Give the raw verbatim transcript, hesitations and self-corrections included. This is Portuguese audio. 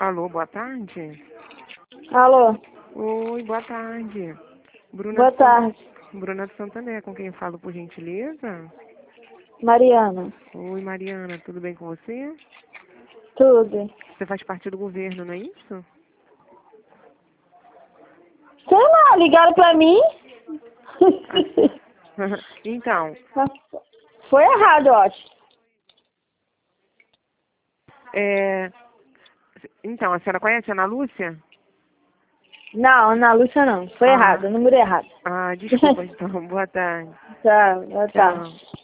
Alô, boa tarde. Alô, Oi, boa tarde. Bruna boa de Sant- tarde. Bruna de Santander, com quem eu falo, por gentileza? Mariana. Oi, Mariana, tudo bem com você? Tudo. Você faz parte do governo, não é isso? Sei lá, ligaram pra mim. Então, Foi errado, eu acho. é... Então, a senhora conhece a Ana Lúcia? Não, Ana Lúcia não. Foi Ah. errado, o número errado. Ah, desculpa, então. Boa tarde. Tá, boa tarde. Tchau.